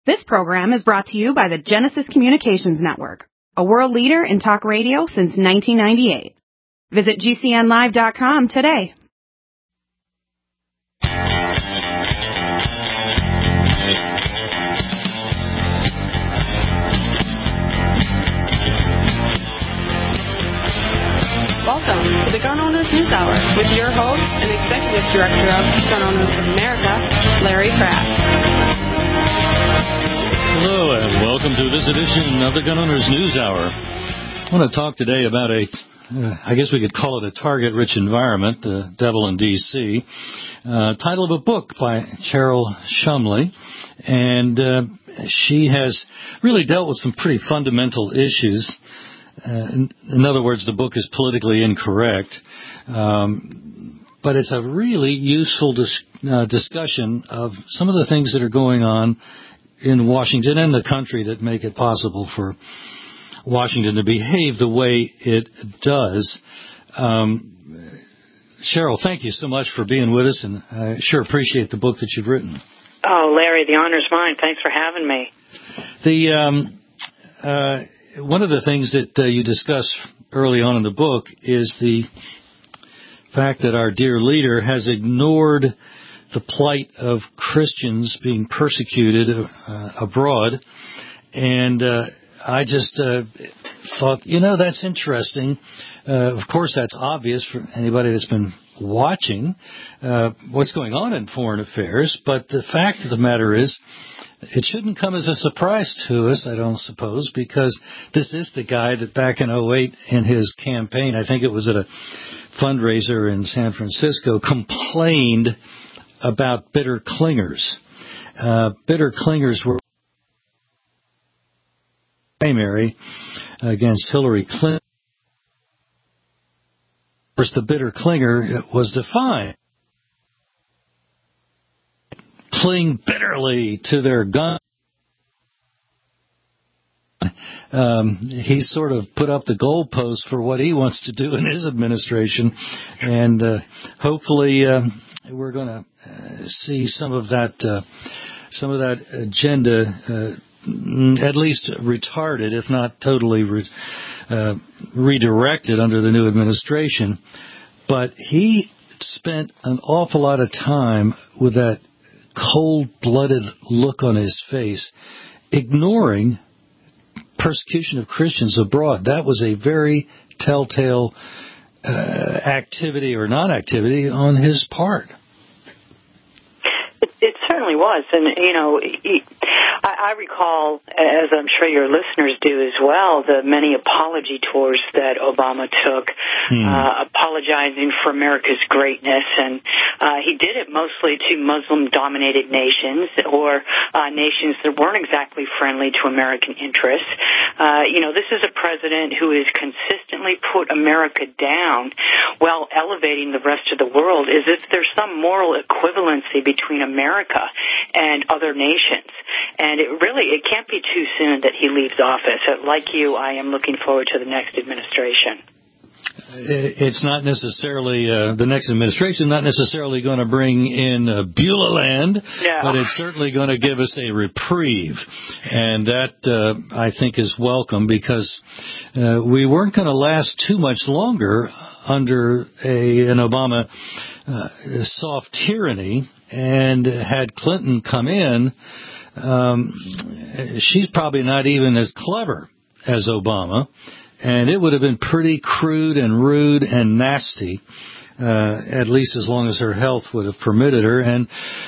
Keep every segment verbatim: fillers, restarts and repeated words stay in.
This program is brought to you by the Genesis Communications Network, a world leader in talk radio since nineteen ninety-eight. Visit G C N live dot com today. Welcome to the Gun Owners News Hour with your host and Executive Director of Gun Owners of America, Larry Kraft. Hello and welcome to this edition of the Gun Owners News Hour. I want to talk today about a, uh, I guess we could call it a target-rich environment, the devil in D C Uh, title of a book by Cheryl Shumley, and uh, she has really dealt with some pretty fundamental issues. Uh, in, in other words, the book is politically incorrect, um, but it's a really useful dis- uh, discussion of some of the things that are going on in Washington and the country that make it possible for Washington to behave the way it does. Um, Cheryl, thank you so much for being with us, and I sure appreciate the book that you've written. Oh, Larry, the honor's mine. Thanks for having me. The um, uh, one of the things that uh, you discuss early on in the book is the fact that our dear leader has ignored the plight of Christians being persecuted uh, abroad. And uh, I just uh, thought, you know, that's interesting. Uh, of course, that's obvious for anybody that's been watching uh, what's going on in foreign affairs. But the fact of the matter is, it shouldn't come as a surprise to us, I don't suppose, because this is the guy that back in oh eight in his campaign, I think it was at a fundraiser in San Francisco, complained about bitter clingers. Uh, bitter clingers were primary against Hillary Clinton. Of course, the bitter clinger was defined. Cling bitterly to their gun. Um, he's sort of put up the goalpost for what he wants to do in his administration, and uh, hopefully uh, we're going to uh, see some of that, uh, some of that agenda, uh, at least retarded, if not totally re- uh, redirected under the new administration. But he spent an awful lot of time with that cold-blooded look on his face, ignoring persecution of Christians abroad. That was a very telltale uh, activity or non-activity on his part. It, it certainly was. And, you know, he, I, I recall, as I'm sure your listeners do as well, the many apology tours that Obama took, hmm. uh, apologizing for America's greatness. And uh, he did it mostly to Muslim-dominated nations or uh, nations that weren't exactly friendly to American interests. Uh, you know, this is a president who has consistently put America down while elevating the rest of the world as if there's some moral equivalency between America and other nations. And it really, it can't be too soon that he leaves office. Like you, I am looking forward to the next administration. It's not necessarily, uh, the next administration not necessarily going to bring in uh, Beulah land, no. but it's certainly going to give us a reprieve. And that, uh, I think, is welcome because uh, we weren't going to last too much longer under a, an Obama uh, soft tyranny. And had Clinton come in, um, she's probably not even as clever as Obama. And it would have been pretty crude and rude and nasty, uh, at least as long as her health would have permitted her. And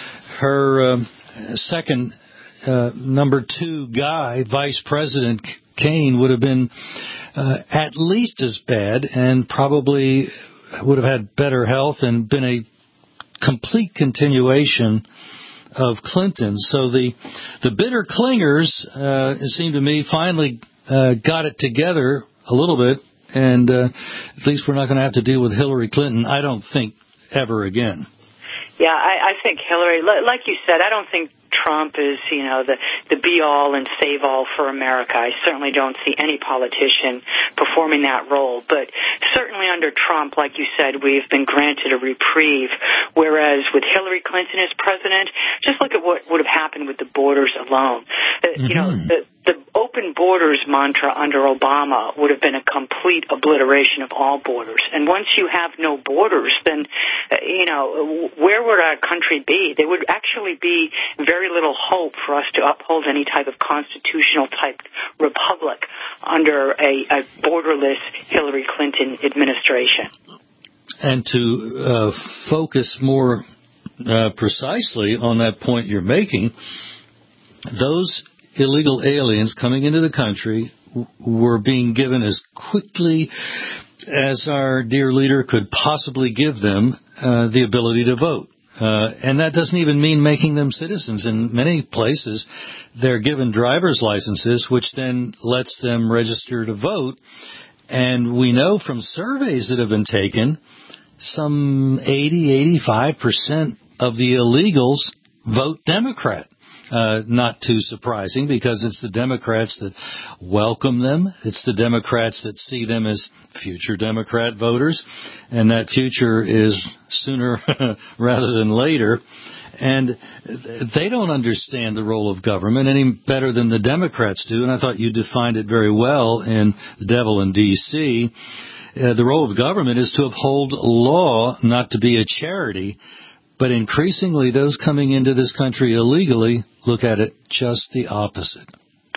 her um, second uh, number two guy, Vice President Kaine, would have been uh, at least as bad and probably would have had better health and been a complete continuation of Clinton. So the the bitter clingers, uh, it seemed to me, finally uh, got it together a little bit, and uh, at least we're not going to have to deal with Hillary Clinton, I don't think, ever again. Yeah, I, I think Hillary, like you said, I don't think Trump is, you know, the, the be-all and save-all for America. I certainly don't see any politician performing that role. But certainly under Trump, like you said, we've been granted a reprieve, whereas with Hillary Clinton as president, just look at what would have happened with the borders alone. mm-hmm. you know, the, the open borders mantra under Obama would have been a complete obliteration of all borders. And once you have no borders, then, uh, you know, where would our country be? There would actually be very little hope for us to uphold any type of constitutional type republic under a, a borderless Hillary Clinton administration. And to uh, focus more uh, precisely on that point you're making, those illegal aliens coming into the country w- were being given as quickly as our dear leader could possibly give them uh, the ability to vote. Uh, and that doesn't even mean making them citizens. In many places, they're given driver's licenses, which then lets them register to vote. And we know from surveys that have been taken, some eighty, eighty-five percent of the illegals vote Democrat. Uh, not too surprising, because it's the Democrats that welcome them. It's the Democrats that see them as future Democrat voters, and that future is sooner rather than later. And they don't understand the role of government any better than the Democrats do, and I thought you defined it very well in The Devil in D C Uh, the role of government is to uphold law, not to be a charity. But increasingly, those coming into this country illegally look at it just the opposite.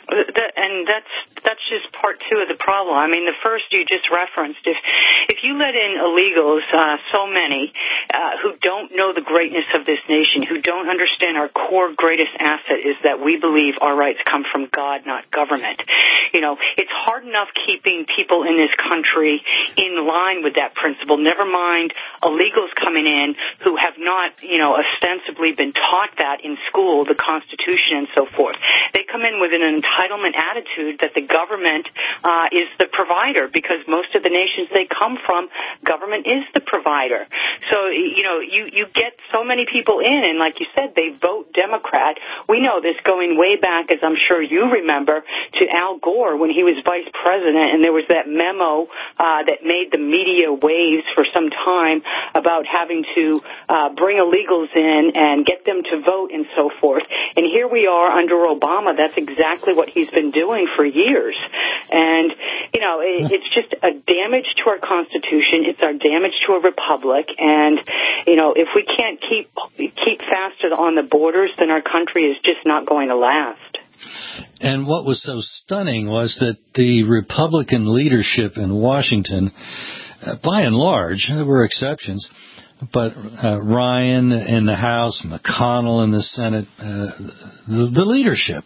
And that's that's just part two of the problem. I mean, the first you just referenced. If if you let in illegals, uh, so many uh, who don't know the greatness of this nation, who don't understand our core greatest asset is that we believe our rights come from God, not government. You know, it's hard enough keeping people in this country in line with that principle, never mind illegals coming in who have not, you know, ostensibly been taught that in school, the Constitution and so forth. They come in with an entitlement attitude that the government uh, is the provider, because most of the nations they come from, government is the provider. So, you know, you, you get so many people in, and like you said, they vote Democrat. We know this going way back, as I'm sure you remember, to Al Gore when he was vice president, and there was that memo uh, that made the media waves for some time about having to uh, bring illegals in and get them to vote and so forth. And here we are under Obama. That's exactly what he's been doing for years. And, you know, it, it's just a damage to our Constitution. It's our damage to a republic. And, you know, if we can't keep keep fast on the borders, then our country is just not going to last. And what was so stunning was that the Republican leadership in Washington, uh, by and large, there were exceptions, but uh, Ryan in the House, McConnell in the Senate, uh, the, the leadership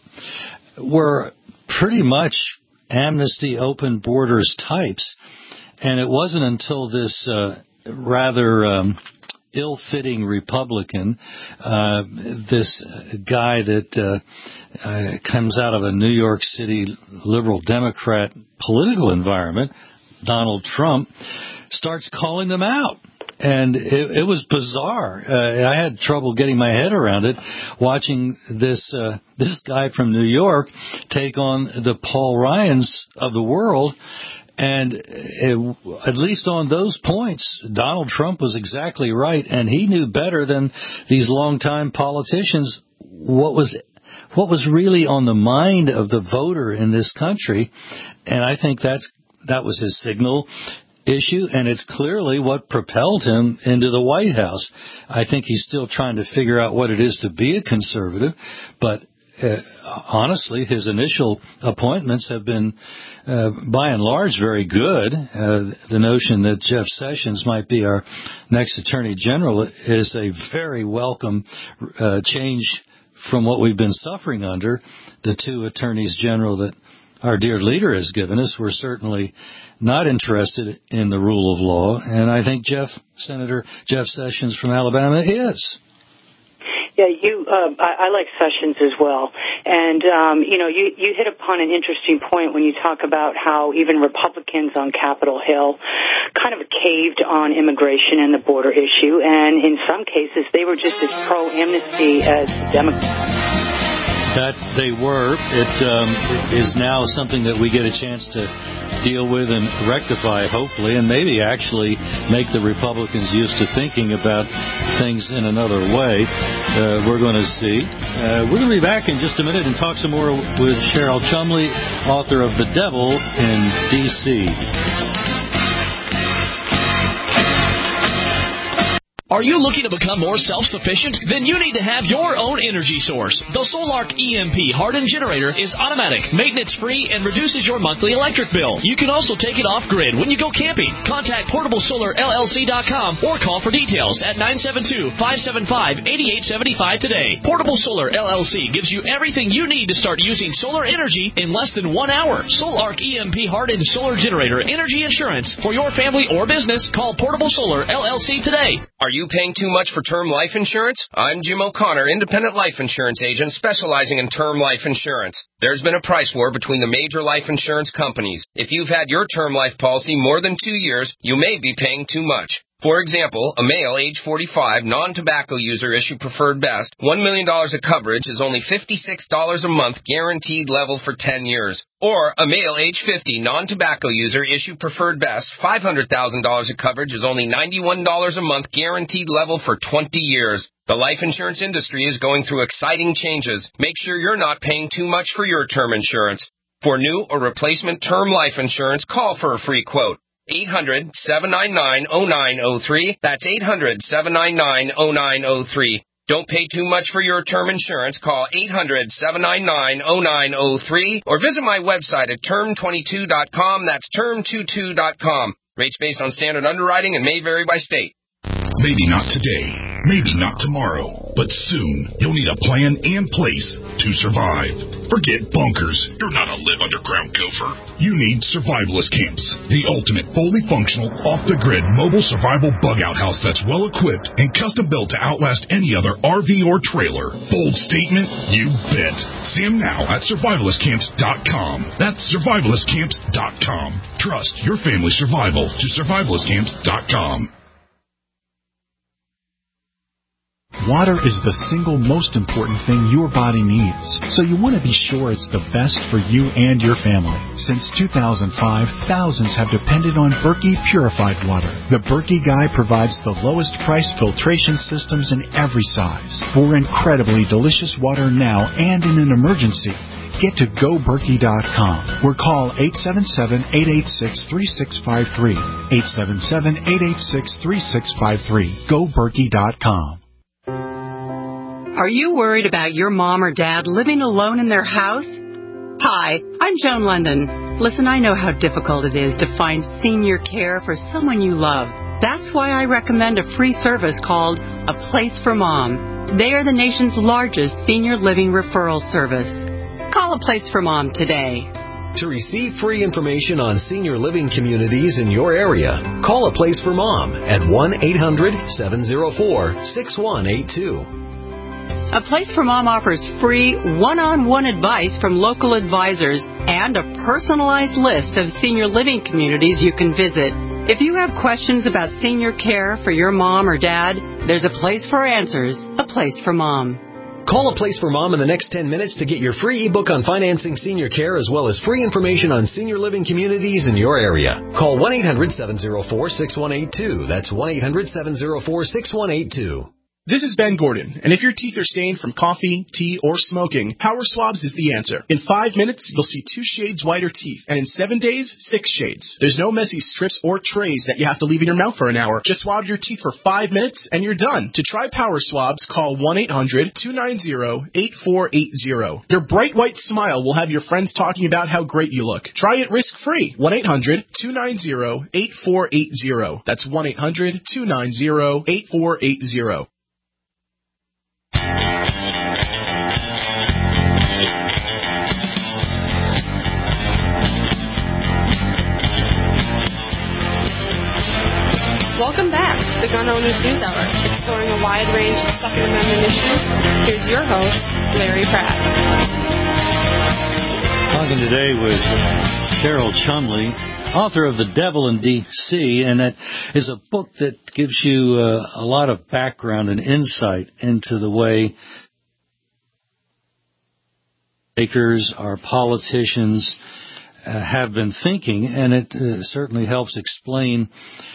were pretty much amnesty, open borders types. And it wasn't until this uh, rather um, ill-fitting Republican, uh, this guy that uh, uh, comes out of a New York City liberal Democrat political environment, Donald Trump, starts calling them out. And it, it was bizarre. Uh, I had trouble getting my head around it, watching this uh, this guy from New York take on the Paul Ryans of the world. And it, at least on those points, Donald Trump was exactly right, and he knew better than these longtime politicians what was what was really on the mind of the voter in this country. And I think that's that was his signal issue, and it's clearly what propelled him into the White House. I think he's still trying to figure out what it is to be a conservative, but uh, honestly, his initial appointments have been, uh, by and large, very good. Uh, the notion that Jeff Sessions might be our next Attorney General is a very welcome uh, change from what we've been suffering under. The two Attorneys General that our dear leader has given us were certainly not interested in the rule of law, and I think Jeff, Senator Jeff Sessions from Alabama is. Yeah, you. Uh, I, I like Sessions as well, and um, you know, you you hit upon an interesting point when you talk about how even Republicans on Capitol Hill kind of caved on immigration and the border issue, and in some cases they were just as pro-amnesty as Democrats. that they were. It um, is now something that we get a chance to deal with and rectify, hopefully, and maybe actually make the Republicans used to thinking about things in another way. Uh, we're going to see. Uh, we're going to be back in just a minute and talk some more with Cheryl Chumley, author of The Devil in D C Are you looking to become more self-sufficient? Then you need to have your own energy source. The Solark E M P hardened generator is automatic, maintenance-free, and reduces your monthly electric bill. You can also take it off-grid when you go camping. Contact portable solar L L C dot com or call for details at nine seven two, five seven five, eight eight seven five today. Portable Solar L L C gives you everything you need to start using solar energy in less than one hour. Solark E M P hardened solar generator energy insurance for your family or business. Call Portable Solar L L C today. Are you paying too much for term life insurance? I'm Jim O'Connor, independent life insurance agent specializing in term life insurance. There's been a price war between the major life insurance companies. If you've had your term life policy more than two years, you may be paying too much. For example, a male age forty-five, non-tobacco user issue preferred best, one million dollars of coverage is only fifty-six dollars a month guaranteed level for ten years. Or a male age fifty, non-tobacco user issue preferred best, five hundred thousand dollars of coverage is only ninety-one dollars a month guaranteed level for twenty years. The life insurance industry is going through exciting changes. Make sure you're not paying too much for your term insurance. For new or replacement term life insurance, call for a free quote. eight hundred, seven nine nine, oh nine oh three. That's eight hundred, seven nine nine, oh nine oh three. Don't pay too much for your term insurance. Call eight hundred, seven nine nine, oh nine oh three or visit my website at term twenty-two dot com. That's term twenty-two dot com. Rates based on standard underwriting and may vary by state. Maybe not today, maybe not tomorrow, but soon you'll need a plan and place to survive. Forget bunkers. You're not a live underground gopher. You need Survivalist Camps, the ultimate fully functional, off-the-grid mobile survival bug-out house that's well-equipped and custom-built to outlast any other R V or trailer. Bold statement? You bet. See them now at survivalist camps dot com. That's survivalist camps dot com. Trust your family's survival to survivalist camps dot com. Water is the single most important thing your body needs, so you want to be sure it's the best for you and your family. Since two thousand five, thousands have depended on Berkey purified water. The Berkey Guy provides the lowest price filtration systems in every size for incredibly delicious water now and in an emergency. Get to go berkey dot com or call eight seven seven, eight eight six, three six five three. eight seven seven, eight eight six, three six five three. go berkey dot com. Are you worried about your mom or dad living alone in their house? Hi, I'm Joan London. Listen, I know how difficult it is to find senior care for someone you love. That's why I recommend a free service called A Place for Mom. They are the nation's largest senior living referral service. Call A Place for Mom today. To receive free information on senior living communities in your area, call A Place for Mom at one eight hundred, seven oh four, six one eight two. A Place for Mom offers free one-on-one advice from local advisors and a personalized list of senior living communities you can visit. If you have questions about senior care for your mom or dad, there's a place for answers, A Place for Mom. Call A Place for Mom in the next ten minutes to get your free ebook on financing senior care as well as free information on senior living communities in your area. Call one eight hundred, seven oh four, six one eight two. That's one eight hundred, seven oh four, six one eight two. This is Ben Gordon, and if your teeth are stained from coffee, tea, or smoking, Power Swabs is the answer. In five minutes, you'll see two shades whiter teeth, and in seven days, six shades. There's no messy strips or trays that you have to leave in your mouth for an hour. Just swab your teeth for five minutes, and you're done. To try Power Swabs, call one eight hundred, two nine zero, eight four eight zero. Your bright white smile will have your friends talking about how great you look. Try it risk-free. one eight hundred, two nine zero, eight four eight zero. That's one eight hundred, two nine zero, eight four eight zero. Welcome back to the Gun Owners News Hour, exploring a wide range of Second Amendment issues. Here's your host, Larry Pratt. Talking today with Cheryl Chumley, author of The Devil in D C, and that is a book that gives you uh, a lot of background and insight into the way makers, our politicians uh, have been thinking, and it uh, certainly helps explain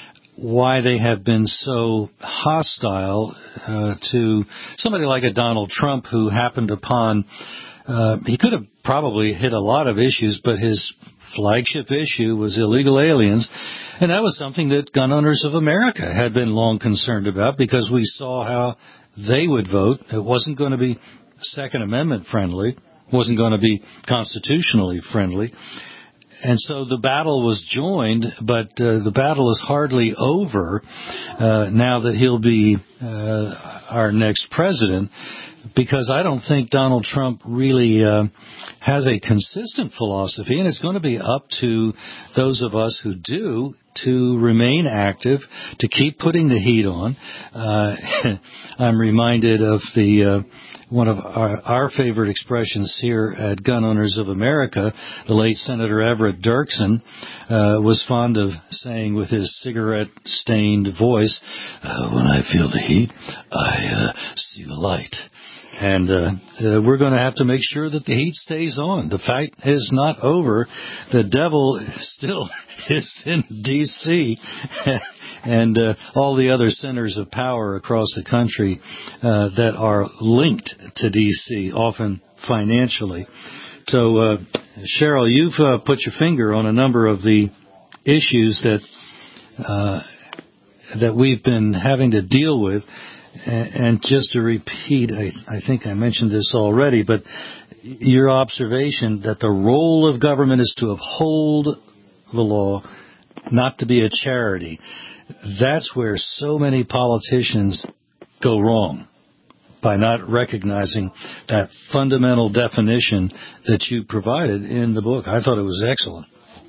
why they have been so hostile uh, to somebody like a Donald Trump, who happened upon, uh, he could have probably hit a lot of issues, but his flagship issue was illegal aliens, and that was something that Gun Owners of America had been long concerned about, because we saw how they would vote. It wasn't going to be Second Amendment friendly, wasn't going to be constitutionally friendly. And so the battle was joined, but uh, the battle is hardly over uh, now that he'll be uh, our next president, because I don't think Donald Trump really uh, has a consistent philosophy, and it's going to be up to those of us who do to remain active, to keep putting the heat on. Uh, I'm reminded of the uh, one of our, our favorite expressions here at Gun Owners of America. The late Senator Everett Dirksen uh, was fond of saying with his cigarette-stained voice, uh, when I feel the heat, I uh, see the light. And uh, uh, we're going to have to make sure that the heat stays on. The fight is not over. The devil still is in D C and uh, all the other centers of power across the country uh, that are linked to D C, often financially. So, uh, Cheryl, you've uh, put your finger on a number of the issues that uh, that we've been having to deal with. And just to repeat, I, I think I mentioned this already, but your observation that the role of government is to uphold the law, not to be a charity. That's where so many politicians go wrong, by not recognizing that fundamental definition that you provided in the book. I thought it was excellent.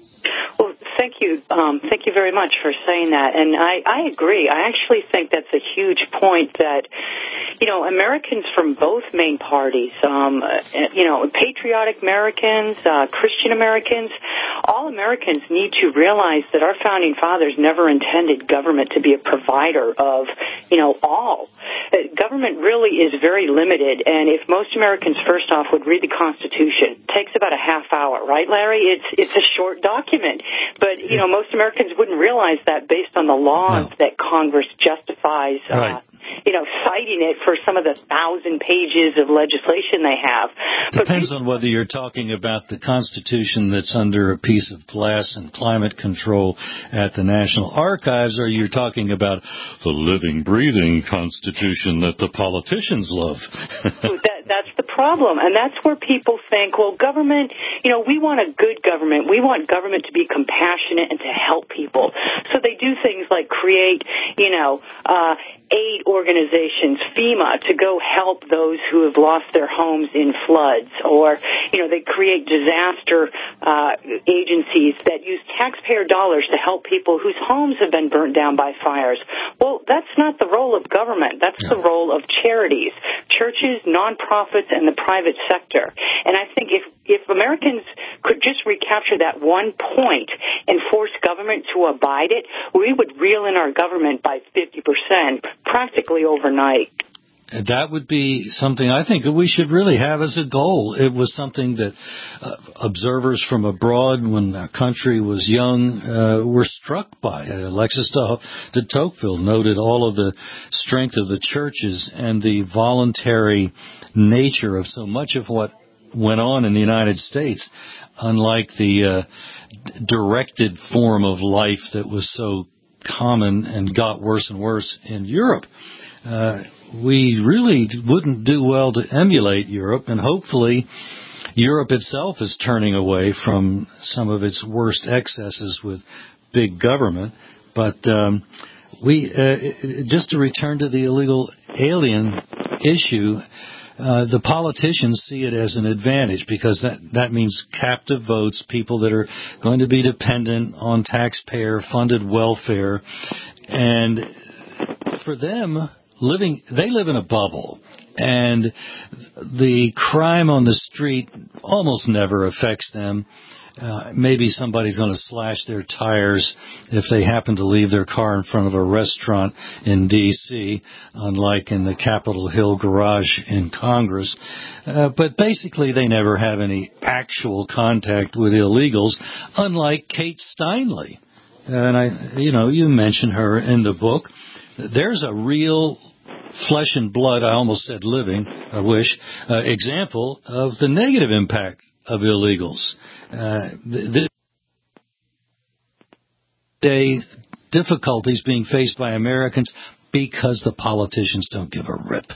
Thank you. Um, thank you very much for saying that. And I, I agree. I actually think that's a huge point that, you know, Americans from both main parties, um, you know, patriotic Americans, uh, Christian Americans, all Americans need to realize that our founding fathers never intended government to be a provider of, you know, all. Uh, government really is very limited. And if most Americans, first off, would read the Constitution, it takes about a half hour, right, Larry? It's, it's a short document. But, you know, most Americans wouldn't realize that based on the laws no. that Congress justifies, right. uh, you know, citing it for some of the thousand pages of legislation they have. Depends but, on whether you're talking about the Constitution that's under a piece of glass and climate control at the National Archives, or you're talking about the living, breathing Constitution that the politicians love. that, that's the problem. And that's where people think, well, government, you know, we want a good government. We want government to be compassionate and to help people. So they do things like create, you know, uh, aid organizations, FEMA, to go help those who have lost their homes in floods, or, you know, they create disaster uh, agencies that use taxpayer dollars to help people whose homes have been burnt down by fires. Well, that's not the role of government. That's the role of charities, churches, nonprofits, and the private sector. And I think if, if Americans could just recapture that one point and force government to abide it, we would reel in our government by fifty percent. Practically overnight. That would be something I think that we should really have as a goal. It was something that uh, observers from abroad, when our country was young, uh, were struck by. Uh, Alexis de Tocqueville noted all of the strength of the churches and the voluntary nature of so much of what went on in the United States, unlike the uh, directed form of life that was so common and got worse and worse in Europe. Uh, we really wouldn't do well to emulate Europe, and hopefully Europe itself is turning away from some of its worst excesses with big government. But um, we, uh, just to return to the illegal alien issue, Uh, the politicians see it as an advantage, because that, that means captive votes, people that are going to be dependent on taxpayer-funded welfare. And for them, living, they live in a bubble. And the crime on the street almost never affects them. uh, maybe somebody's going to slash their tires if they happen to leave their car in front of a restaurant in D C, unlike in the Capitol Hill garage in Congress. Uh, but basically, they never have any actual contact with illegals, unlike Kate Steinle. And I, you know, you mentioned her in the book. There's a real flesh and blood, I almost said living, I wish, uh, example of the negative impact of illegals. Uh, the, the difficulties being faced by Americans because the politicians don't give a rip.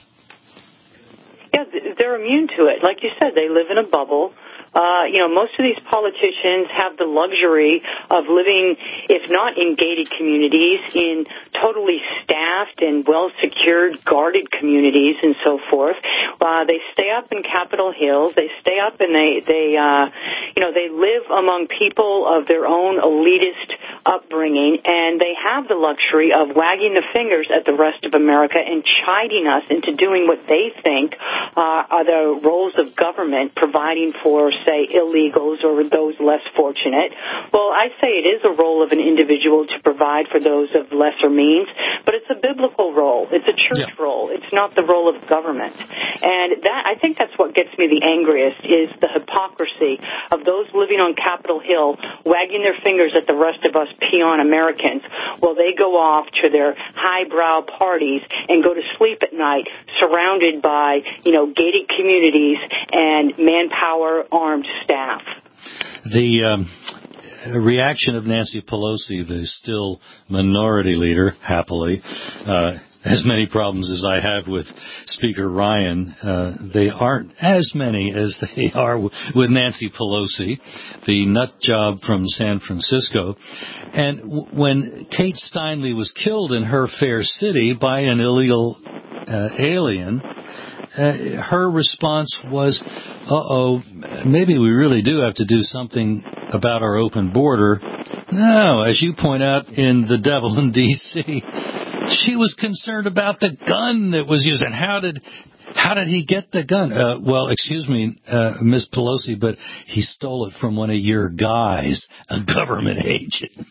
Yeah, they're immune to it. Like you said, they live in a bubble. Uh, you know, most of these politicians have the luxury of living, if not in gated communities, in totally staffed and well-secured, guarded communities and so forth. Uh, they stay up in Capitol Hill. They stay up and they, they, uh, you know, they live among people of their own elitist upbringing, and they have the luxury of wagging the fingers at the rest of America and chiding us into doing what they think uh, are the roles of government, providing for, say, illegals or those less fortunate. Well, I say it is a role of an individual to provide for those of lesser means, but it's a biblical role. It's a church yeah. role. It's not the role of government. And that, I think that's what gets me the angriest, is the hypocrisy of those living on Capitol Hill wagging their fingers at the rest of us peon Americans while they go off to their highbrow parties and go to sleep at night surrounded by, you know, gated communities and manpower armed staff. The um, reaction of Nancy Pelosi, the still minority leader, happily, uh, as many problems as I have with Speaker Ryan, uh, they aren't as many as they are w- with Nancy Pelosi, the nut job from San Francisco. And w- when Kate Steinle was killed in her fair city by an illegal uh, alien, uh, her response was, uh-oh, maybe we really do have to do something about our open border. No, as you point out in The Devil in D C, she was concerned about the gun that was used. And how did how did he get the gun? Uh, well, excuse me, uh, Miz Pelosi, but he stole it from one of your guys, a government agent.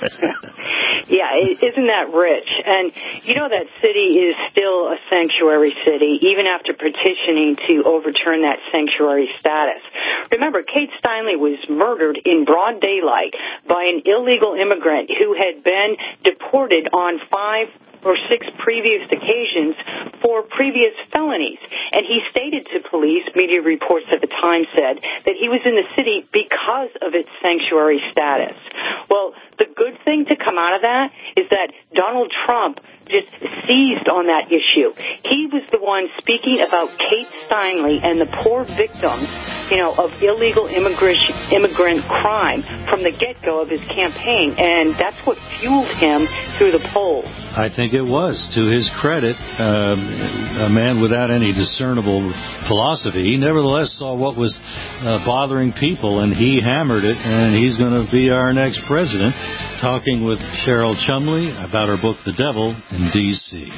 Yeah, isn't that rich? And you know that city is still a sanctuary city, even after petitioning to overturn that sanctuary status. Remember, Kate Steinle was murdered in broad daylight by an illegal immigrant who had been deported on five or six previous occasions for previous felonies. And he stated to police, media reports at the time said, that he was in the city because of its sanctuary status. Well, the good thing to come out of that is that Donald Trump just seized on that issue. He was the one speaking about Kate Steinle and the poor victims, you know, of illegal immigrant immigrant crime from the get-go of his campaign, and that's what fueled him through the polls. I think it was. To his credit, um, a man without any discernible philosophy, he nevertheless saw what was uh, bothering people, and he hammered it, and he's going to be our next president, talking with Cheryl Chumley about her book, The Devil in D C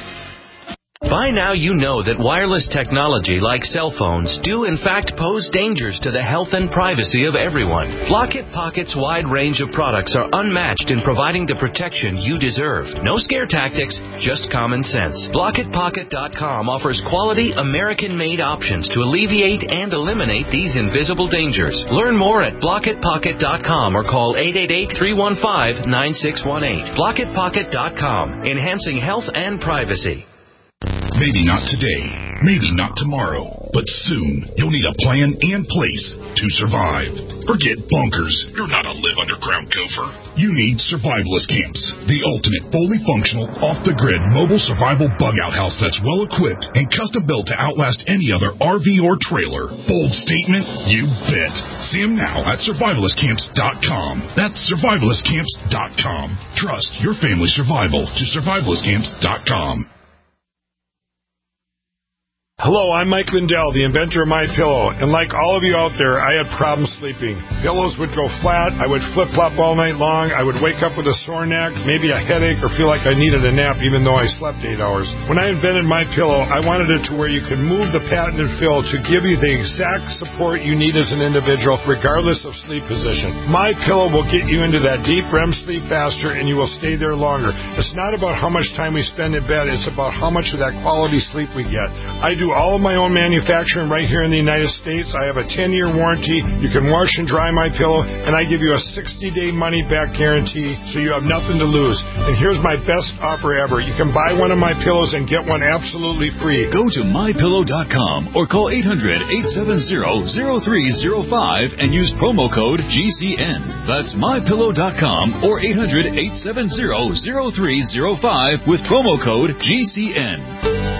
By now you know that wireless technology like cell phones do in fact pose dangers to the health and privacy of everyone. Block-It Pocket's wide range of products are unmatched in providing the protection you deserve. No scare tactics, just common sense. Block It Pocket dot com offers quality American-made options to alleviate and eliminate these invisible dangers. Learn more at Block It Pocket dot com or call eight eight eight, three one five, nine six one eight. Block It Pocket dot com, enhancing health and privacy. Maybe not today, maybe not tomorrow, but soon you'll need a plan and place to survive. Forget bunkers. You're not a live underground gopher. You need survivalist camps, the ultimate fully functional, off-the-grid mobile survival bug-out house that's well-equipped and custom-built to outlast any other R V or trailer. Bold statement? You bet. See them now at survivalist camps dot com. That's survivalist camps dot com. Trust your family's survival to survivalist camps dot com. Hello, I'm Mike Lindell, the inventor of MyPillow, and like all of you out there, I had problems sleeping. Pillows would go flat, I would flip-flop all night long, I would wake up with a sore neck, maybe a headache, or feel like I needed a nap even though I slept eight hours. When I invented MyPillow, I wanted it to where you could move the patented fill to give you the exact support you need as an individual, regardless of sleep position. MyPillow will get you into that deep R E M sleep faster, and you will stay there longer. It's not about how much time we spend in bed, it's about how much of that quality sleep we get. I do all of my own manufacturing right here in the United States. I have a ten-year warranty. You can wash and dry MyPillow, and I give you a sixty-day money-back guarantee, so you have nothing to lose. And here's my best offer ever. You can buy one of my pillows and get one absolutely free. Go to my pillow dot com or call eight hundred, eight seven zero, zero three zero five and use promo code G C N. That's my pillow dot com or eight hundred, eight seven zero, zero three zero five with promo code G C N.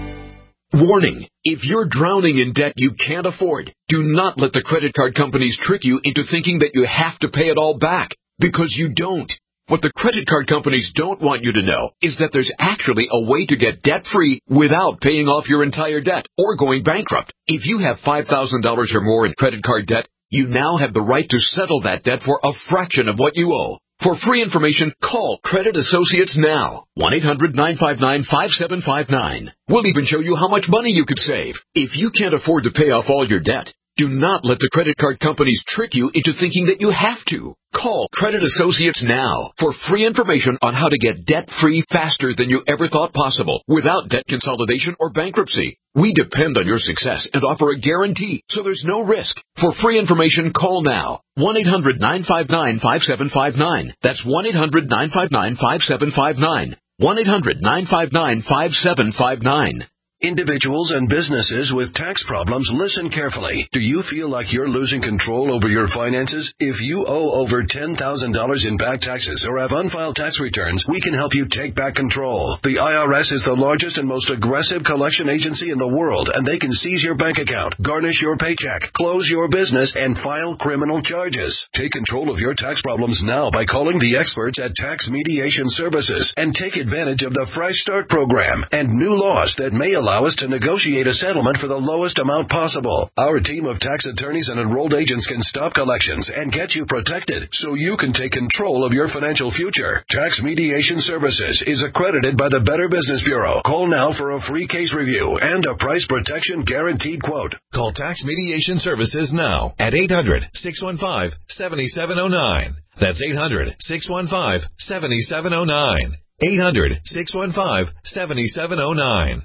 Warning, if you're drowning in debt you can't afford, do not let the credit card companies trick you into thinking that you have to pay it all back, because you don't. What the credit card companies don't want you to know is that there's actually a way to get debt-free without paying off your entire debt or going bankrupt. If you have five thousand dollars or more in credit card debt, you now have the right to settle that debt for a fraction of what you owe. For free information, call Credit Associates now. one eight hundred, nine five nine, five seven five nine. We'll even show you how much money you could save. If you can't afford to pay off all your debt, do not let the credit card companies trick you into thinking that you have to. Call Credit Associates now for free information on how to get debt-free faster than you ever thought possible without debt consolidation or bankruptcy. We depend on your success and offer a guarantee, so there's no risk. For free information, call now. one eight hundred, nine five nine, five seven five nine. That's one eight hundred, nine five nine, five seven five nine. one eight hundred, nine five nine, five seven five nine. Individuals and businesses with tax problems, listen carefully. Do you feel like you're losing control over your finances? If you owe over ten thousand dollars in back taxes or have unfiled tax returns, we can help you take back control. The I R S is the largest and most aggressive collection agency in the world, and they can seize your bank account, garnish your paycheck, close your business, and file criminal charges. Take control of your tax problems now by calling the experts at Tax Mediation Services and take advantage of the Fresh Start program and new laws that may allow Allow us to negotiate a settlement for the lowest amount possible. Our team of tax attorneys and enrolled agents can stop collections and get you protected so you can take control of your financial future. Tax Mediation Services is accredited by the Better Business Bureau. Call now for a free case review and a price protection guaranteed quote. Call Tax Mediation Services now at eight hundred, six one five, seven seven zero nine. That's eight hundred, six one five, seven seven zero nine. eight hundred, six one five, seven seven zero nine.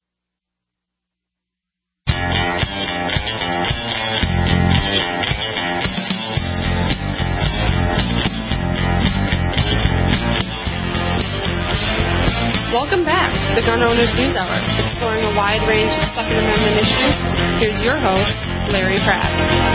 Welcome back to the Gun Owners News Hour, exploring a wide range of Second Amendment issues. Here's your host, Larry Pratt.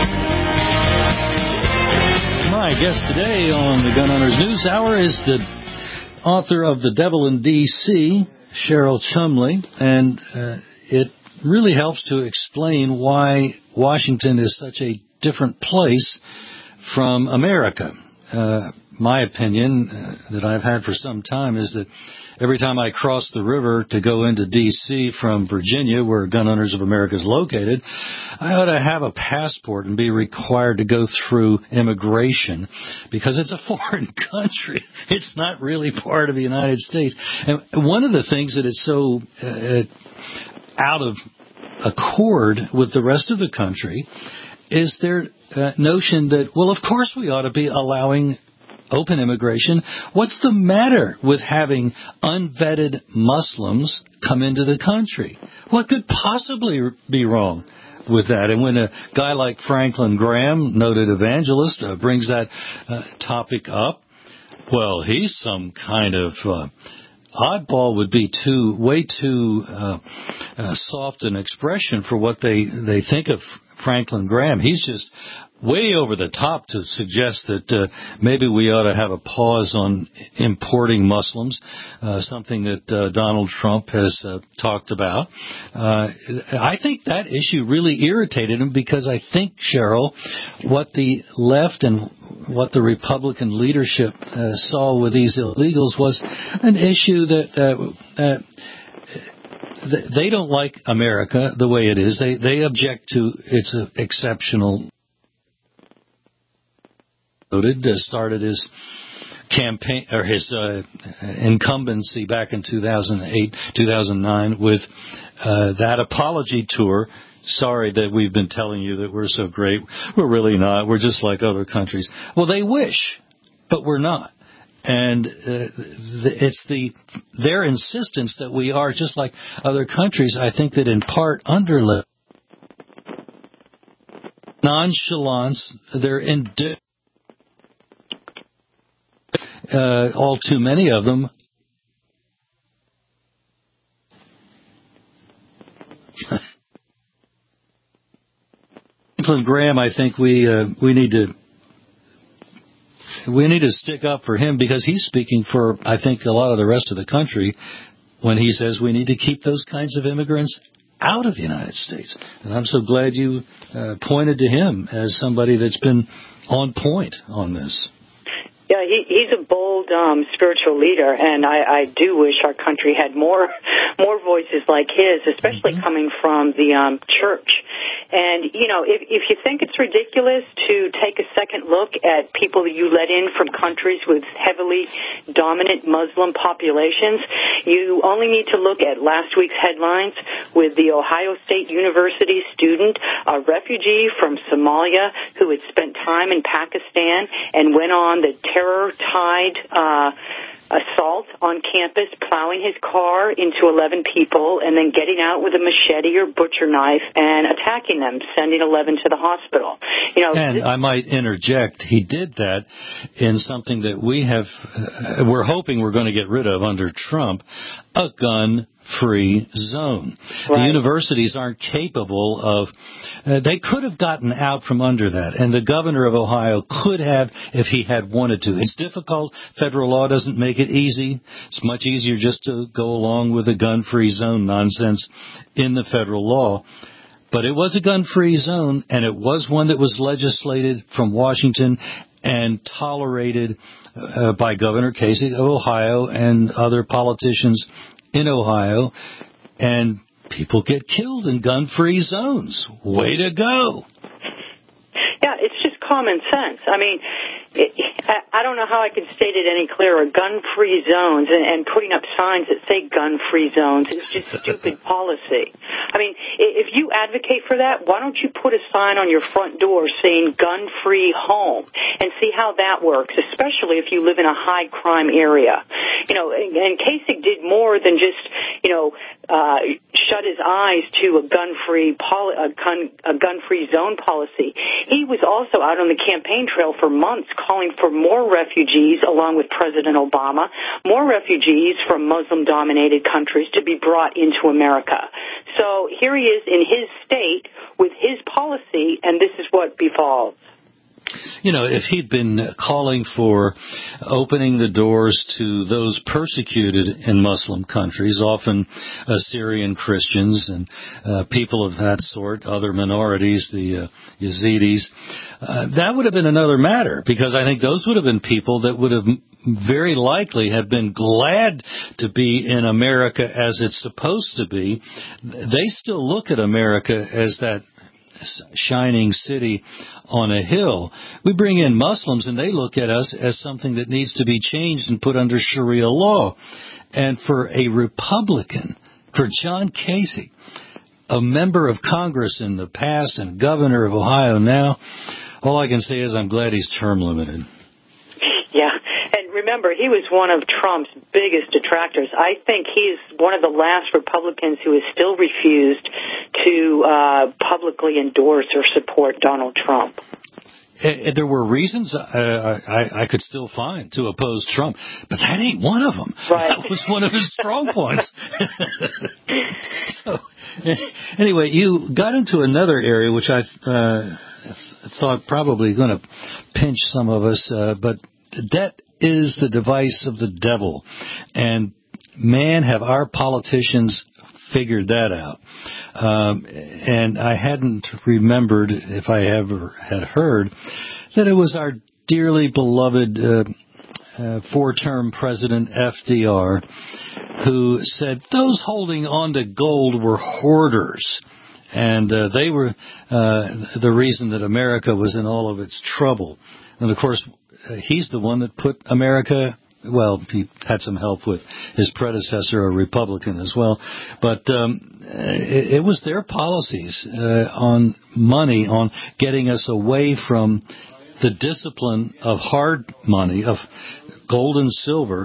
My guest today on the Gun Owners News Hour is the author of The Devil in D C, Cheryl Chumley, and uh, it really helps to explain why Washington is such a different place from America. Uh, my opinion uh, that I've had for some time is that every time I cross the river to go into D C from Virginia, where Gun Owners of America is located, I ought to have a passport and be required to go through immigration because it's a foreign country. It's not really part of the United States. And one of the things that is so uh, out of accord with the rest of the country is their uh, notion that, well, of course we ought to be allowing open immigration. What's the matter with having unvetted Muslims come into the country? What could possibly be wrong with that? And when a guy like Franklin Graham, noted evangelist, uh, brings that uh, topic up, well, he's some kind of uh, oddball would be too way too uh, uh, soft an expression for what they, they think of Franklin Graham. He's just way over the top to suggest that uh, maybe we ought to have a pause on importing Muslims, uh, something that uh, Donald Trump has uh, talked about. Uh, I think that issue really irritated him because I think, Cheryl, what the left and what the Republican leadership uh, saw with these illegals was an issue that uh, uh, they don't like America the way it is. They they object to its exceptional. Voted uh, started his campaign or his uh, incumbency back in two thousand eight, two thousand nine with uh, that apology tour. Sorry that we've been telling you that we're so great. We're really not. We're just like other countries. Well, they wish, but we're not. And uh, it's the their insistence that we are just like other countries. I think that in part underlay nonchalance, their indi- uh, all too many of them. Franklin Graham, I think we uh, we need to we need to stick up for him because he's speaking for, I think, a lot of the rest of the country when he says we need to keep those kinds of immigrants out of the United States. And I'm so glad you uh, pointed to him as somebody that's been on point on this. Yeah, he, he's a bold um, spiritual leader, and I, I do wish our country had more more voices like his, especially mm-hmm. coming from the um, church. And, you know, if, if you think it's ridiculous to take a second look at people that you let in from countries with heavily dominant Muslim populations, you only need to look at last week's headlines with the Ohio State University student, a refugee from Somalia who had spent time in Pakistan and went on the terror-tide uh, assault on campus, plowing his car into eleven people and then getting out with a machete or butcher knife and attacking them, sending eleven to the hospital. You know, and I might interject, he did that in something that we have, uh, we're hoping we're going to get rid of under Trump, a gun-free zone. Right. The universities aren't capable of, uh, they could have gotten out from under that, and the governor of Ohio could have if he had wanted to. It's difficult. Federal law doesn't make it easy. It's much easier just to go along with the gun-free zone nonsense in the federal law. But it was a gun-free zone, and it was one that was legislated from Washington and tolerated uh, by Governor Kasich of Ohio and other politicians in Ohio. And people get killed in gun-free zones. Way to go. Yeah, it's just common sense. I mean, it, I, I don't know how I could state it any clearer. Gun-free zones and, and putting up signs that say gun-free zones is just stupid policy. I mean, if you advocate for that, why don't you put a sign on your front door saying gun-free home and see how that works, especially if you live in a high-crime area. You know, and, and Kasich did more than just, you know, uh, shut his eyes to a gun-free poli- a gun, a gun-free zone policy. He was also out on the campaign trail for months calling for more refugees, along with President Obama, more refugees from Muslim-dominated countries to be brought into America. So here he is in his state with his policy, and this is what befalls. You know, if he'd been calling for opening the doors to those persecuted in Muslim countries, often uh, Syrian Christians and uh, people of that sort, other minorities, the uh, Yazidis, uh, that would have been another matter, because I think those would have been people that would have very likely have been glad to be in America as it's supposed to be. They still look at America as that shining city on a hill. We bring in Muslims and they look at us as something that needs to be changed and put under Sharia law. And for a Republican, for John Kasich, a member of Congress in the past and governor of Ohio now, all I can say is I'm glad he's term limited. Yeah, and remember, he was one of Trump's biggest detractors. I think he's one of the last Republicans who has still refused to uh, publicly endorse or support Donald Trump. And there were reasons uh, I, I could still find to oppose Trump, but that ain't one of them. Right. That was one of his strong points. So, anyway, you got into another area which I uh, thought probably going to pinch some of us, uh, but debt is the device of the devil. And, man, have our politicians figured that out. Um, and I hadn't remembered, if I ever had heard, that it was our dearly beloved uh, uh, four-term President F D R who said those holding on to gold were hoarders. And uh, they were uh, the reason that America was in all of its trouble. And, of course, he's the one that put America, well, he had some help with his predecessor, a Republican as well. But um, it, it was their policies uh, on money, on getting us away from the discipline of hard money, of gold and silver,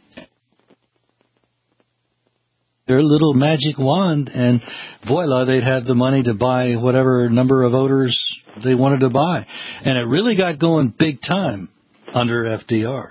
their little magic wand, and voila, they'd have the money to buy whatever number of voters they wanted to buy. And it really got going big time under F D R.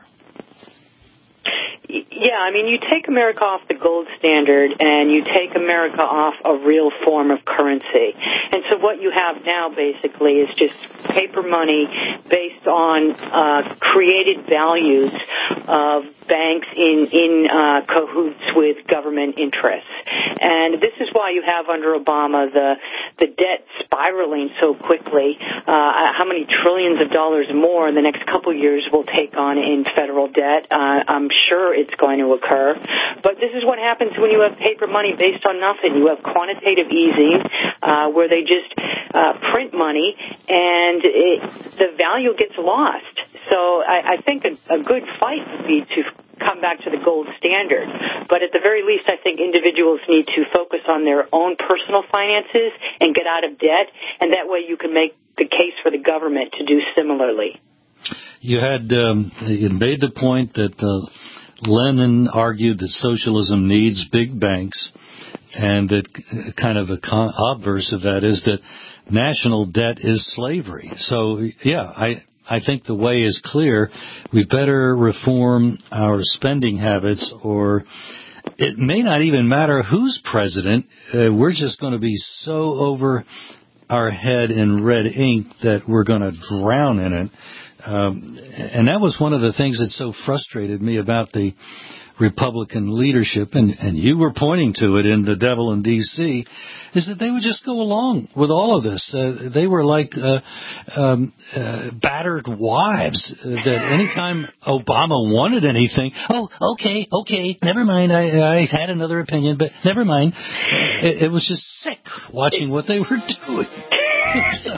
Yeah, I mean, you take America off the gold standard and you take America off a real form of currency. And so what you have now basically is just paper money based on uh, created values of banks in, in uh, cahoots with government interests. And this is why you have under Obama the, the debt spiraling so quickly. Uh, how many trillions of dollars more in the next couple of years we'll take on in federal debt? Uh, I'm sure it's going to occur. But this is what happens when you have paper money based on nothing. You have quantitative easing, uh, where they just uh, print money and it, the value gets lost. So I, I think a, a good fight would be to come back to the gold standard. But at the very least, I think individuals need to focus on their own personal finances and get out of debt, and that way you can make the case for the government to do similarly. You had um, you made the point that uh, Lenin argued that socialism needs big banks, and that kind of the con- obverse of that is that national debt is slavery. So, yeah, I I think the way is clear. We better reform our spending habits, or it may not even matter who's president. Uh, we're just going to be so over our head in red ink that we're going to drown in it. Um, and that was one of the things that so frustrated me about the Republican leadership, and, and you were pointing to it in The Devil in D C, is that they would just go along with all of this. Uh, they were like uh, um, uh, battered wives, uh, that anytime Obama wanted anything, oh, okay, okay, never mind, I, I had another opinion, but never mind. It, it was just sick watching what they were doing. So,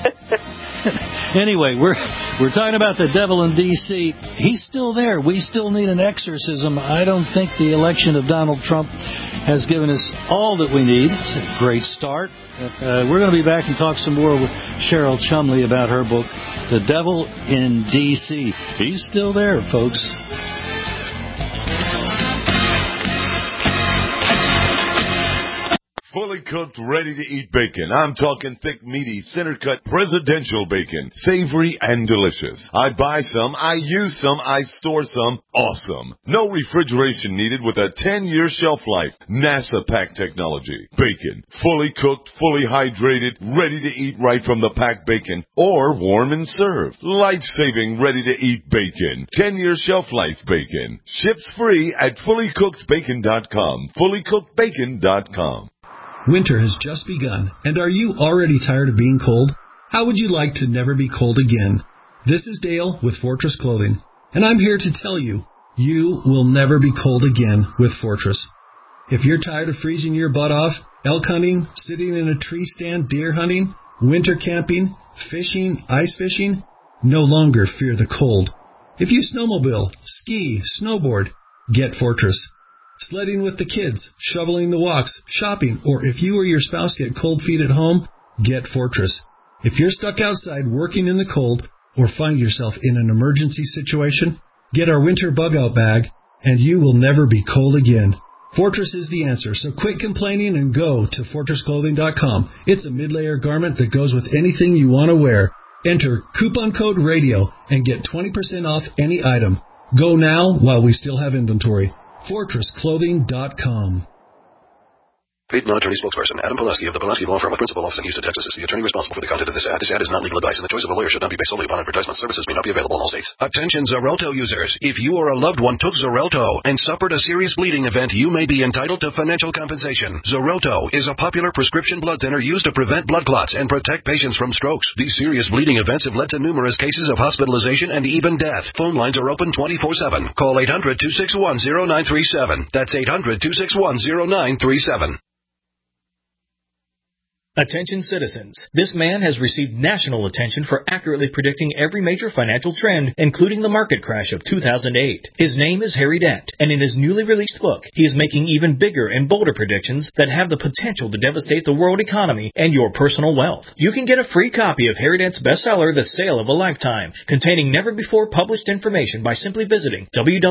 anyway, we're we're talking about the devil in D C. He's still there. We still need an exorcism. I don't think the election of Donald Trump has given us all that we need. It's a great start. Uh, we're going to be back and talk some more with Cheryl Chumley about her book, The Devil in D C. He's still there, folks. Fully cooked, ready-to-eat bacon. I'm talking thick, meaty, center-cut, presidential bacon. Savory and delicious. I buy some, I use some, I store some. Awesome. No refrigeration needed with a ten-year shelf life. NASA pack technology. Bacon. Fully cooked, fully hydrated, ready to eat right from the packed bacon. Or warm and served. Life-saving, ready-to-eat bacon. ten-year shelf life bacon. Ships free at fully cooked bacon dot com. fully cooked bacon dot com. Winter has just begun, and are you already tired of being cold? How would you like to never be cold again? This is Dale with Fortress Clothing, and I'm here to tell you, you will never be cold again with Fortress. If you're tired of freezing your butt off, elk hunting, sitting in a tree stand, deer hunting, winter camping, fishing, ice fishing, no longer fear the cold. If you snowmobile, ski, snowboard, get Fortress. Sledding with the kids, shoveling the walks, shopping, or if you or your spouse get cold feet at home, get Fortress. If you're stuck outside working in the cold or find yourself in an emergency situation, get our winter bug-out bag, and you will never be cold again. Fortress is the answer, so quit complaining and go to fortress clothing dot com. It's a mid-layer garment that goes with anything you want to wear. Enter coupon code RADIO and get twenty percent off any item. Go now while we still have inventory. fortress clothing dot com. Paid non-attorney spokesperson Adam Pulaski of the Pulaski Law Firm of Principal Office in Houston, Texas is the attorney responsible for the content of this ad. This ad is not legal advice, and the choice of a lawyer should not be based solely upon advertisement. Services may not be available in all states. Attention Xarelto users. If you or a loved one took Xarelto and suffered a serious bleeding event, you may be entitled to financial compensation. Xarelto is a popular prescription blood thinner used to prevent blood clots and protect patients from strokes. These serious bleeding events have led to numerous cases of hospitalization and even death. Phone lines are open twenty-four seven. Call eight hundred, two six one, zero nine three seven. That's eight hundred, two six one, zero nine three seven. Attention citizens. This man has received national attention for accurately predicting every major financial trend, including the market crash of two thousand eight. His name is Harry Dent, and in his newly released book, he is making even bigger and bolder predictions that have the potential to devastate the world economy and your personal wealth. You can get a free copy of Harry Dent's bestseller, The Sale of a Lifetime, containing never-before-published information by simply visiting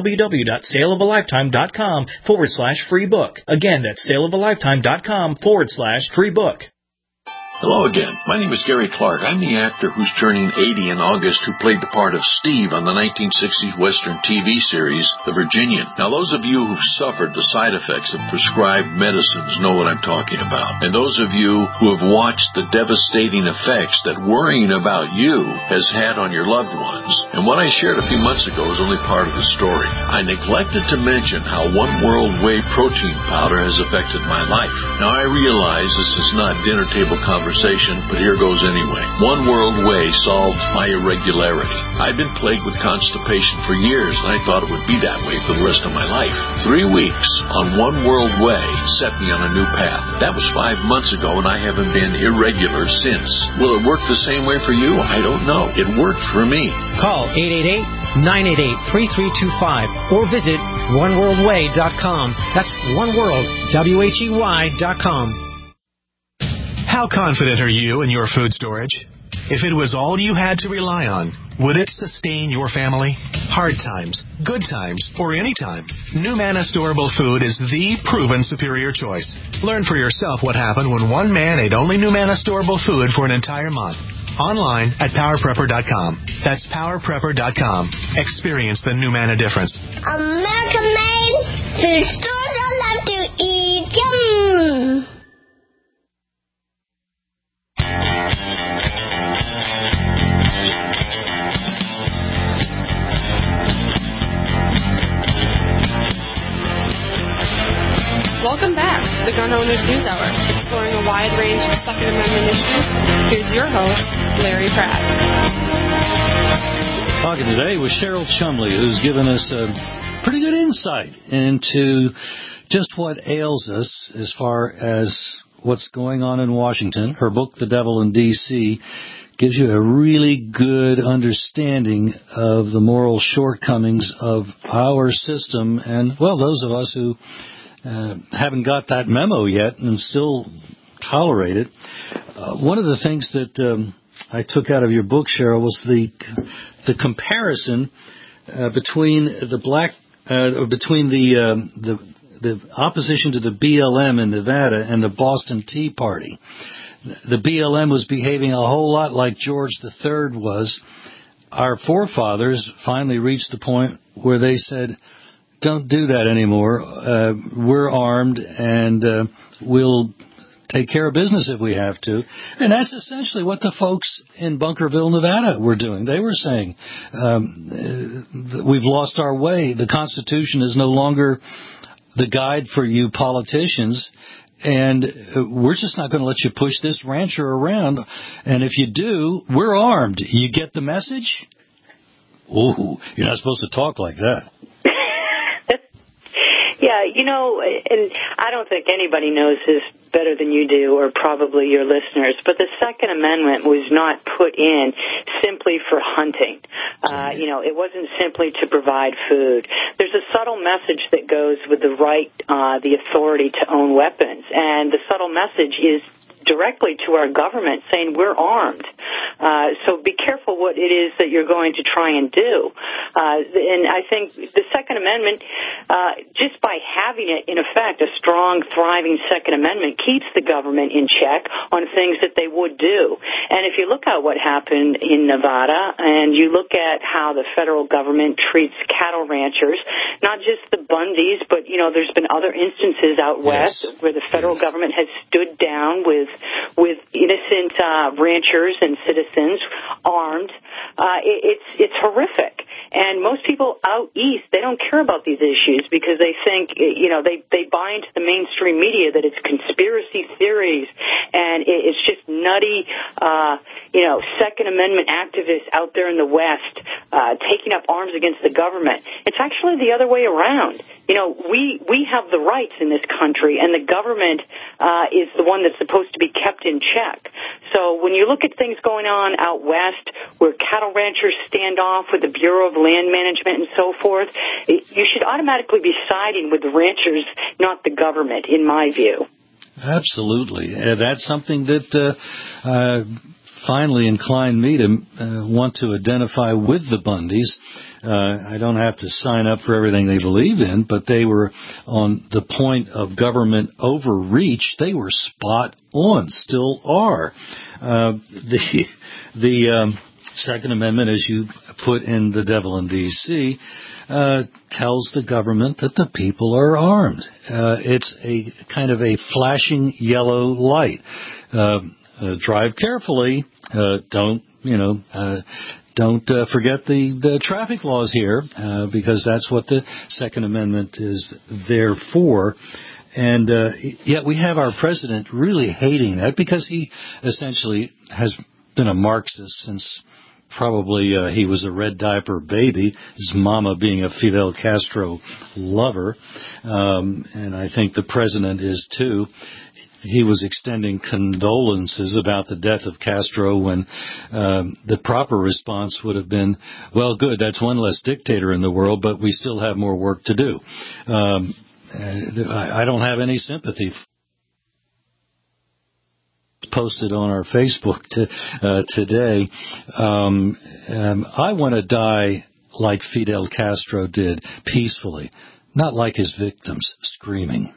www.saleofalifetime.com forward slash free book. Again, that's saleofalifetime.com forward slash free book. Hello again. My name is Gary Clark. I'm the actor who's turning eighty in August who played the part of Steve on the nineteen sixties Western T V series, The Virginian. Now, those of you who've suffered the side effects of prescribed medicines know what I'm talking about. And those of you who have watched the devastating effects that worrying about you has had on your loved ones. And what I shared a few months ago is only part of the story. I neglected to mention how One World Whey protein powder has affected my life. Now, I realize this is not dinner table conversation. But here goes anyway. One World Whey solved my irregularity. I've been plagued with constipation for years, and I thought it would be that way for the rest of my life. Three weeks on One World Whey set me on a new path. That was five months ago, and I haven't been irregular since. Will it work the same way for you? I don't know. It worked for me. Call eight eight eight, nine eight eight, three three two five or visit one world way dot com. That's One World, W H E Y dot com. How confident are you in your food storage? If it was all you had to rely on, would it sustain your family? Hard times, good times, or any time, NuManna Storable Food is the proven superior choice. Learn for yourself what happened when one man ate only NuManna Storable Food for an entire month. Online at power prepper dot com. That's power prepper dot com. Experience the NuManna difference. American made food stores I love to eat. Yum! Welcome back to the Gun Owners News Hour, exploring a wide range of Second Amendment issues. Here's your host, Larry Pratt. Talking today with Cheryl Chumley, who's given us a pretty good insight into just what ails us as far as what's going on in Washington. Her book, The Devil in D C, gives you a really good understanding of the moral shortcomings of our system and, well, those of us who Uh, haven't got that memo yet and still tolerate it. Uh, one of the things that um, I took out of your book, Cheryl, was the the comparison uh, between the black uh, between the, um, the the opposition to the B L M in Nevada and the Boston Tea Party. The B L M was behaving a whole lot like George the Third was. Our forefathers finally reached the point where they said, don't do that anymore. Uh, we're armed, and uh, we'll take care of business if we have to. And that's essentially what the folks in Bunkerville, Nevada were doing. They were saying, um, uh, we've lost our way. The Constitution is no longer the guide for you politicians, and we're just not going to let you push this rancher around. And if you do, we're armed. You get the message? Ooh, you're not supposed to talk like that. Yeah, you know, and I don't think anybody knows this better than you do, or probably your listeners, but the Second Amendment was not put in simply for hunting. Uh, you know, it wasn't simply to provide food. There's a subtle message that goes with the right, uh, the authority to own weapons, and the subtle message is directly to our government saying we're armed. Uh, so be careful what it is that you're going to try and do. Uh, and I think the Second Amendment, uh, just by having it in effect, a strong, thriving Second Amendment keeps the government in check on things that they would do. And if you look at what happened in Nevada and you look at how the federal government treats cattle ranchers, not just the Bundys, but, you know, there's been other instances out west yes. where the federal yes. government has stood down with with innocent uh, ranchers and citizens armed. Uh, it, it's it's horrific. And most people out east, they don't care about these issues because they think, you know, they, they buy into the mainstream media that it's conspiracy theories and it, it's just nutty, uh, you know, Second Amendment activists out there in the West uh, taking up arms against the government. It's actually the other way around. You know, we, we have the rights in this country, and the government uh, is the one that's supposed to be kept in check. So when you look at things going on out west where cattle ranchers stand off with the Bureau of Land Management and so forth, you should automatically be siding with the ranchers, not the government, in my view. Absolutely. Uh, that's something that uh, uh, finally inclined me to uh, want to identify with the Bundys. Uh, I don't have to sign up for everything they believe in, but they were on the point of government overreach. They were spot on, still are. Uh, the the um, Second Amendment, as you put in The Devil in D C, uh, tells the government that the people are armed. Uh, it's a kind of a flashing yellow light. Uh, uh, drive carefully. Uh, don't, you know, uh, Don't uh, forget the, the traffic laws here, uh, because that's what the Second Amendment is there for. And uh, yet we have our president really hating that because he essentially has been a Marxist since probably uh, he was a red diaper baby, his mama being a Fidel Castro lover. Um, and I think the president is too. He was extending condolences about the death of Castro when um, the proper response would have been, well, good, that's one less dictator in the world, but we still have more work to do. Um, I don't have any sympathy. Posted on our Facebook to, uh, today. Um, um, I want to die like Fidel Castro did, peacefully, not like his victims screaming.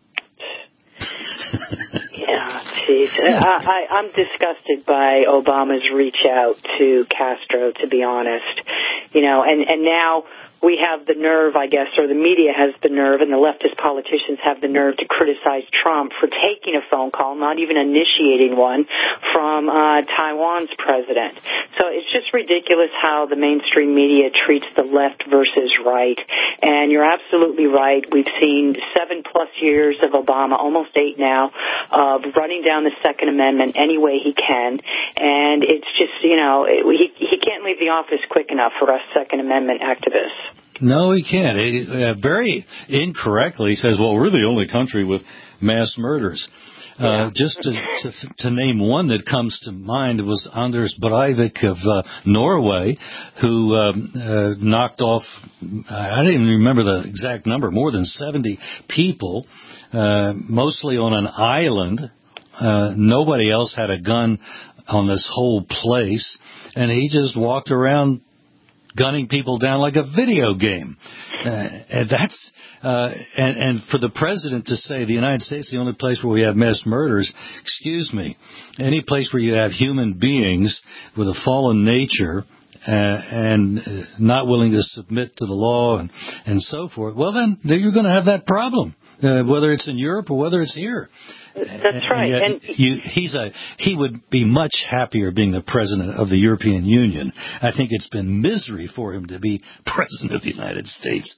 Yeah, geez. I, I, I'm disgusted by Obama's reach out to Castro, to be honest. You know, and, and now we have the nerve, I guess, or the media has the nerve, and the leftist politicians have the nerve to criticize Trump for taking a phone call, not even initiating one, from uh, Taiwan's president. So it's just ridiculous how the mainstream media treats the left versus right. And you're absolutely right. We've seen seven plus years of Obama, almost eight now, of running down the Second Amendment any way he can. And it's just, you know, he, he can't leave the office quick enough for us Second Amendment activists. No, he can't. He, uh, very incorrectly says, well, we're the only country with mass murders. Yeah. Uh, just to, to, to name one that comes to mind was Anders Breivik of uh, Norway, who um, uh, knocked off, I don't even remember the exact number, more than seventy people, uh, mostly on an island. Uh, nobody else had a gun on this whole place, and he just walked around gunning people down like a video game. Uh, and that's uh, and, and for the president to say the United States is the only place where we have mass murders, excuse me, any place where you have human beings with a fallen nature uh, and uh, not willing to submit to the law and, and so forth, well, then you're going to have that problem, uh, whether it's in Europe or whether it's here. That's right. And, and you, he's a he would be much happier being the president of the European Union. I think it's been misery for him to be president of the United States.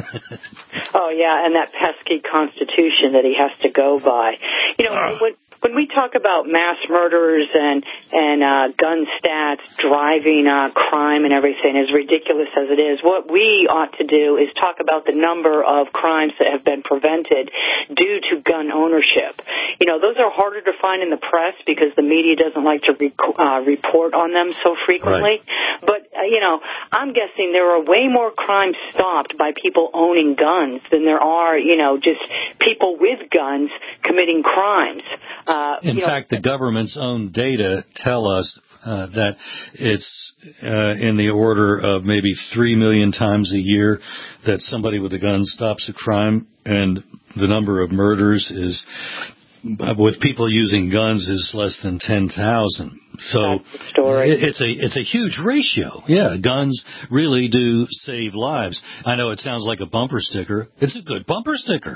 Oh yeah, and that pesky Constitution that he has to go by. You know, uh. when when we talk about mass murders and and uh, gun stats driving uh, crime and everything, as ridiculous as it is, what we ought to do is talk about the number of crimes that have been prevented due to gun ownership. You know, those are harder to find in the press because the media doesn't like to rec- uh, report on them so frequently. Right. But, uh, you know, I'm guessing there are way more crimes stopped by people owning guns than there are, you know, just people with guns committing crimes. Uh, In you fact, know, the government's own data tell us uh, that it's uh, in the order of maybe three million times a year that somebody with a gun stops a crime, and the number of murders is, with people using guns, is less than ten thousand. So it, it's a it's a huge ratio. Yeah, guns really do save lives. I know it sounds like a bumper sticker. It's a good bumper sticker.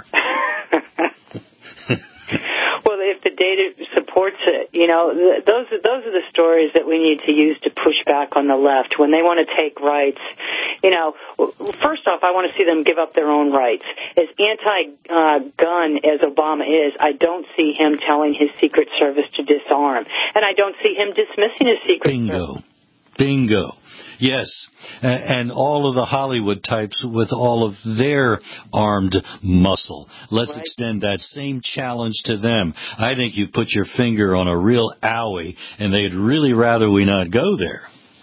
Well, if the data supports it, you know, th- those are, those are the stories that we need to use to push back on the left when they want to take rights. You know, first off, I want to see them give up their own rights. As anti-gun uh, as Obama is, I don't see him telling his Secret Service to disarm, and I don't see him dismissing his Secret Bingo. Service. Bingo. Yes, and all of the Hollywood types with all of their armed muscle. Let's right. extend that same challenge to them. I think you put your finger on a real owie, and they'd really rather we not go there.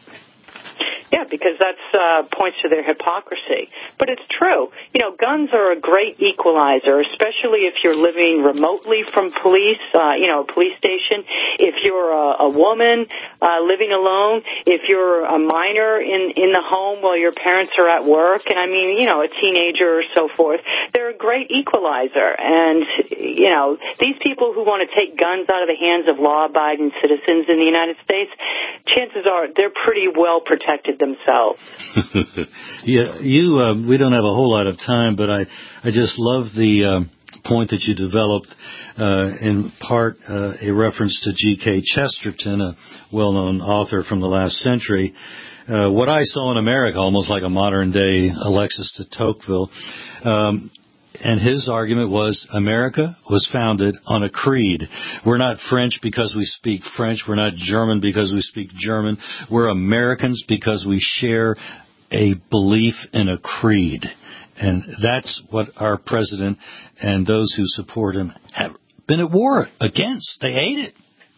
Yeah, because that's uh, points to their hypocrisy. But it's true. You know, guns are a great equalizer, especially if you're living remotely from police, uh, you know, a police station. If you're a, a woman uh, living alone, if you're a minor in, in the home while your parents are at work, and I mean, you know, a teenager or so forth, they're a great equalizer. And, you know, these people who want to take guns out of the hands of law-abiding citizens in the United States, chances are they're pretty well protected themselves. yeah, you. Uh, we don't have a whole lot of time, but I, I just love the uh, point that you developed. Uh, in part, uh, a reference to G K Chesterton, a well-known author from the last century. Uh, what I saw in America, almost like a modern-day Alexis de Tocqueville. Um, And his argument was America was founded on a creed. We're not French because we speak French. We're not German because we speak German. We're Americans because we share a belief in a creed. And that's what our president and those who support him have been at war against. They hate it.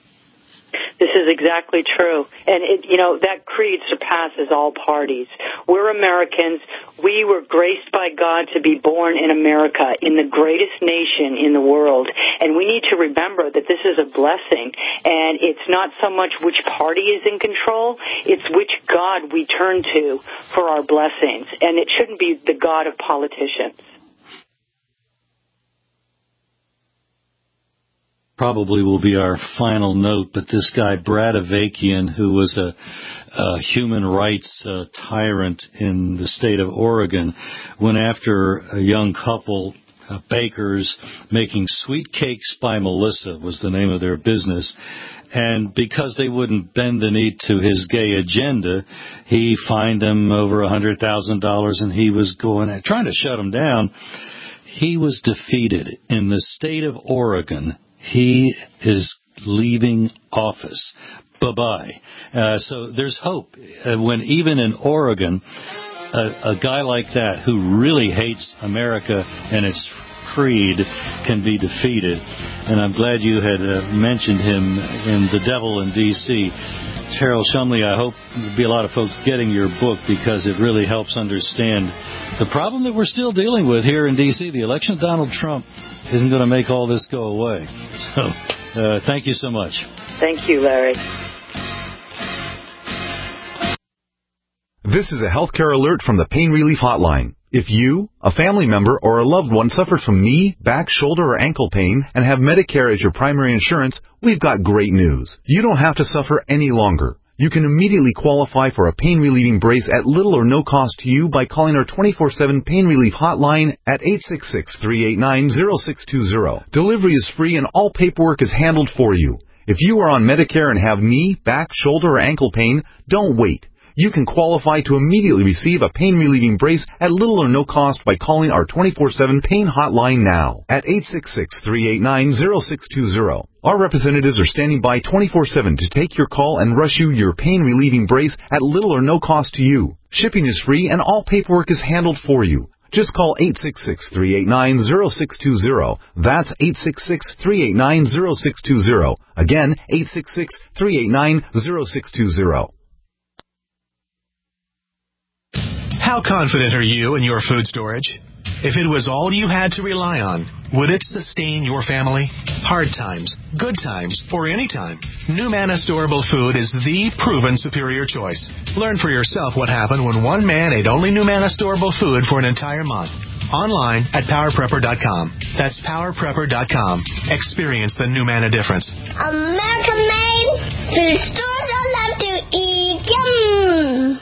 This is exactly true. And, it, you know, that creed surpasses all parties. We're Americans. We were graced by God to be born in America, in the greatest nation in the world. And we need to remember that this is a blessing. And it's not so much which party is in control, it's which God we turn to for our blessings. And it shouldn't be the God of politicians. Probably will be our final note, but this guy, Brad Avakian, who was a, a human rights uh, tyrant in the state of Oregon, went after a young couple, uh, bakers, making sweet cakes by Melissa was the name of their business. And because they wouldn't bend the knee to his gay agenda, he fined them over one hundred thousand dollars, and he was going trying to shut them down. He was defeated in the state of Oregon. He is leaving office. Bye-bye. Uh, so there's hope. Uh, when even in Oregon, a, a guy like that who really hates America and its creed can be defeated. And I'm glad you had uh, mentioned him in The Devil in D C Terrell Shumley, I hope there'll be a lot of folks getting your book because it really helps understand the problem that we're still dealing with here in D C The election of Donald Trump isn't going to make all this go away. So, uh, thank you so much. Thank you, Larry. This is a healthcare alert from the Pain Relief Hotline. If you, a family member, or a loved one suffers from knee, back, shoulder, or ankle pain and have Medicare as your primary insurance, we've got great news. You don't have to suffer any longer. You can immediately qualify for a pain-relieving brace at little or no cost to you by calling our twenty-four seven Pain Relief Hotline at eight six six, three eight nine, zero six two zero. Delivery is free and all paperwork is handled for you. If you are on Medicare and have knee, back, shoulder, or ankle pain, don't wait. You can qualify to immediately receive a pain-relieving brace at little or no cost by calling our twenty-four seven Pain Hotline now at eight six six, three eight nine, zero six two zero. Our representatives are standing by twenty-four seven to take your call and rush you your pain-relieving brace at little or no cost to you. Shipping is free and all paperwork is handled for you. Just call eight six six, three eight nine, zero six two zero. That's eight six six, three eight nine, zero six two zero. Again, eight six six, three eight nine, zero six two zero. How confident are you in your food storage? If it was all you had to rely on, would it sustain your family? Hard times, good times, or any time, NuManna Storable Food is the proven superior choice. Learn for yourself what happened when one man ate only NuManna Storable Food for an entire month. Online at power prepper dot com. That's power prepper dot com. Experience the NuManna difference. American made, food stores I love to eat. Yum!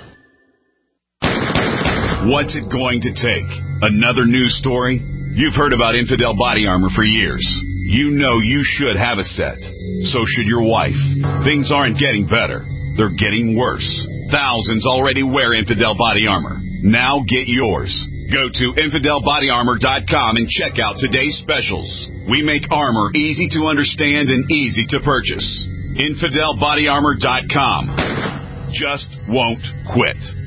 What's it going to take? Another news story? You've heard about Infidel Body Armor for years. You know you should have a set. So should your wife. Things aren't getting better. They're getting worse. Thousands already wear Infidel Body Armor. Now get yours. Go to infidel body armor dot com and check out today's specials. We make armor easy to understand and easy to purchase. infidel body armor dot com. Just won't quit.